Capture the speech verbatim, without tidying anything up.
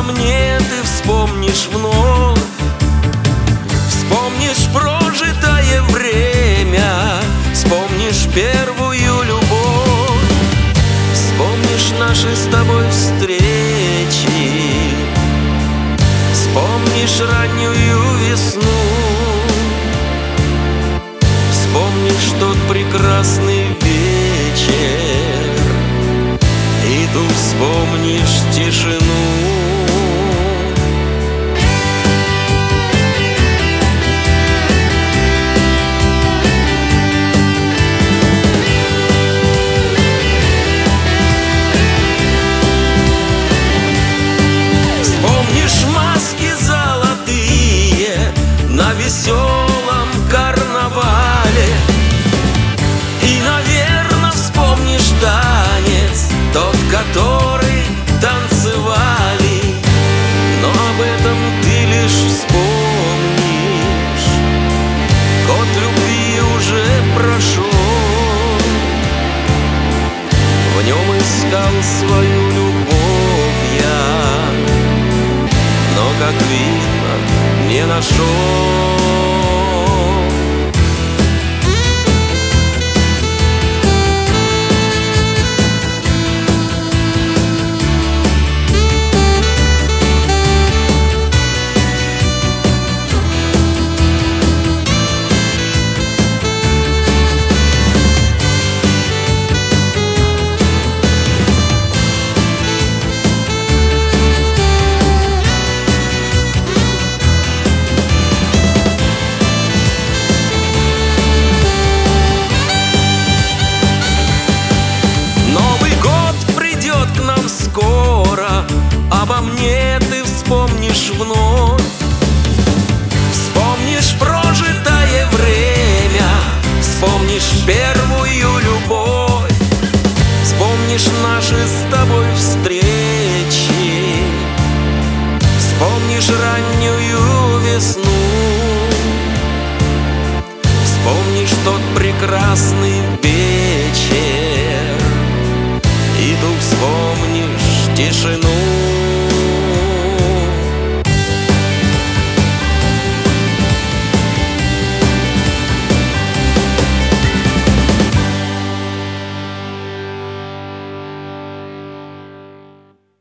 мне ты вспомнишь вновь. Вспомнишь прожитое время, вспомнишь первую любовь, вспомнишь наши с тобой встречи, вспомнишь раннюю весну, вспомнишь тот прекрасный вечер, и тут вспомнишь тишину. На веселом карнавале, и, наверно, вспомнишь танец, тот, который танцевали. Но об этом ты лишь вспомнишь, год любви уже прошел. В нем искал свою любовь я, но, как видно, не нашел. Скоро обо мне ты вспомнишь вновь, вспомнишь прожитое время, вспомнишь первую любовь, вспомнишь наши с тобой встречи, вспомнишь раннюю весну, вспомнишь тот прекрасный вечер, и тут вспомнишь тишину.